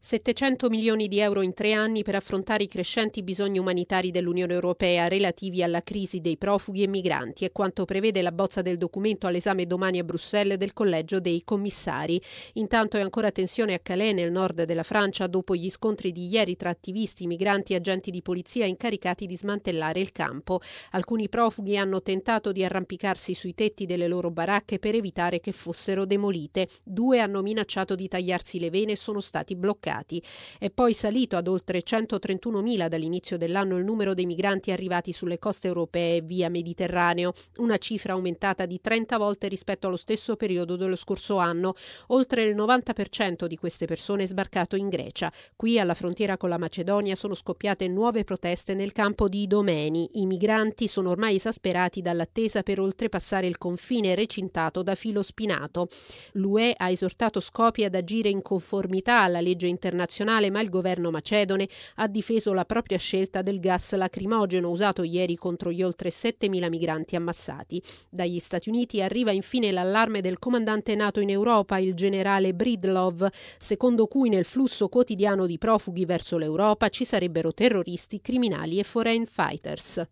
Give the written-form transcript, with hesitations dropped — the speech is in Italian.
700 milioni di euro in 3 anni per affrontare i crescenti bisogni umanitari dell'Unione Europea relativi alla crisi dei profughi e migranti è quanto prevede la bozza del documento all'esame domani a Bruxelles del Collegio dei Commissari. Intanto è ancora tensione a Calais, nel nord della Francia, dopo gli scontri di ieri tra attivisti, migranti e agenti di polizia incaricati di smantellare il campo. Alcuni profughi hanno tentato di arrampicarsi sui tetti delle loro baracche per evitare che fossero demolite. 2 hanno minacciato di tagliarsi le vene e sono stati bloccati. È poi salito ad oltre 131.000 dall'inizio dell'anno il numero dei migranti arrivati sulle coste europee via Mediterraneo, una cifra aumentata di 30 volte rispetto allo stesso periodo dello scorso anno. Oltre il 90% di queste persone è sbarcato in Grecia. Qui, alla frontiera con la Macedonia, sono scoppiate nuove proteste nel campo di Idomeni. I migranti sono ormai esasperati dall'attesa per oltrepassare il confine recintato da filo spinato. L'UE ha esortato Skopje ad agire in conformità alla legge internazionale, ma il governo macedone ha difeso la propria scelta del gas lacrimogeno usato ieri contro gli oltre 7.000 migranti ammassati. Dagli Stati Uniti arriva infine l'allarme del comandante NATO in Europa, il generale Breedlove, secondo cui nel flusso quotidiano di profughi verso l'Europa ci sarebbero terroristi, criminali e foreign fighters.